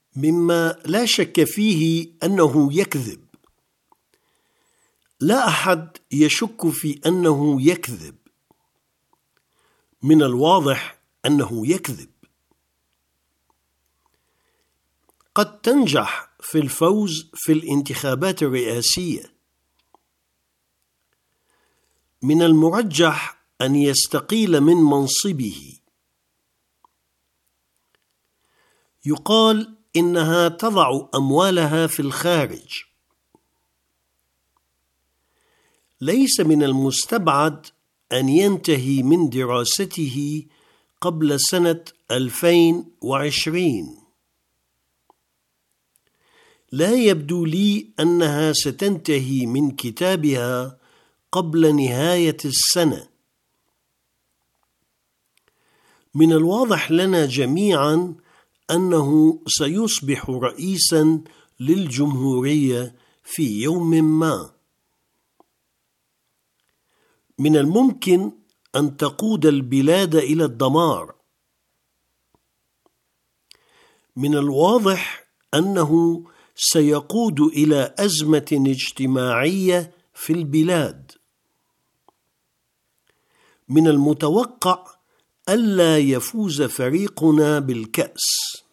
مما لا شك فيه أنه يكذب. لا أحد يشك في أنه يكذب، من الواضح أنه يكذب. قد تنجح في الفوز في الانتخابات الرئاسية، من المرجح أن يستقيل من منصبه. يقال إنها تضع أموالها في الخارج. ليس من المستبعد أن ينتهي من دراسته قبل سنة 2020. لا يبدو لي أنها ستنتهي من كتابها قبل نهاية السنة. من الواضح لنا جميعاً أنه سيصبح رئيساً للجمهورية في يوم ما. من الممكن أن تقود البلاد إلى الدمار. من الواضح أنه سيقود إلى أزمة اجتماعية في البلاد. من المتوقع ألا يفوز فريقنا بالكأس.